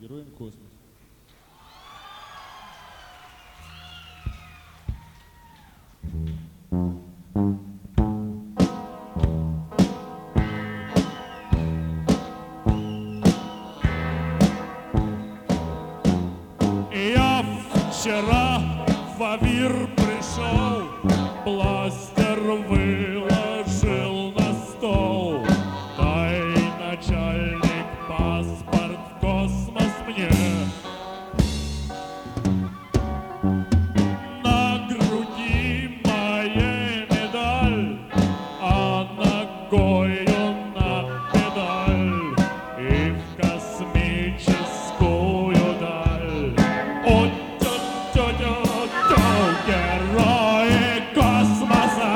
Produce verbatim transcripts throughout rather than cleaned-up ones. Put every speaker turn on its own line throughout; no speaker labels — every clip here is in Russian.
Героям космоса.
Я вчера в Авир пришел, бластер выложил на стол. Дай, начальник, паспорт в космос мне. На груди моей медаль, а ногою на педаль и в космическую даль. О, тю-тю-тю-тю, герои космоса,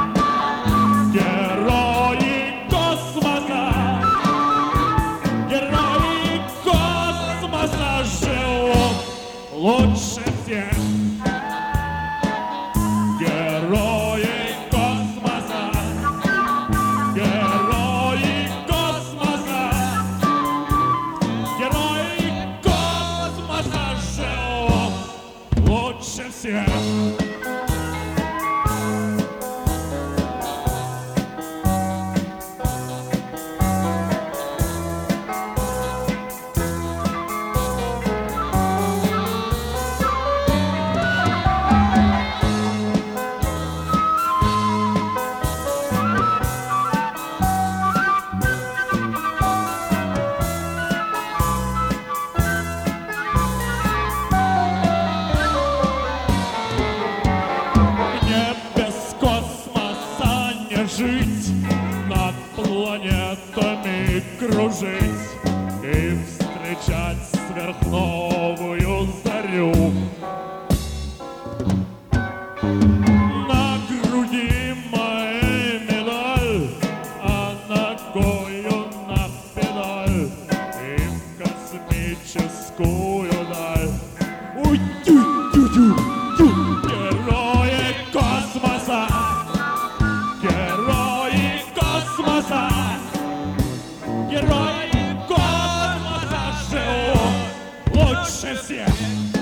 герои космоса, герои космоса живут лучше всех. Герои космоса, герои космоса, герои космоса живут лучше всех. Жить, над планетами кружить и встречать сверхновую зарю. На груди моей медаль, а ногою на педаль и в космическую даль. Ой, тю-тю-тю-тю, герои космоса, герои космоса, герои космоса живут лучше всех.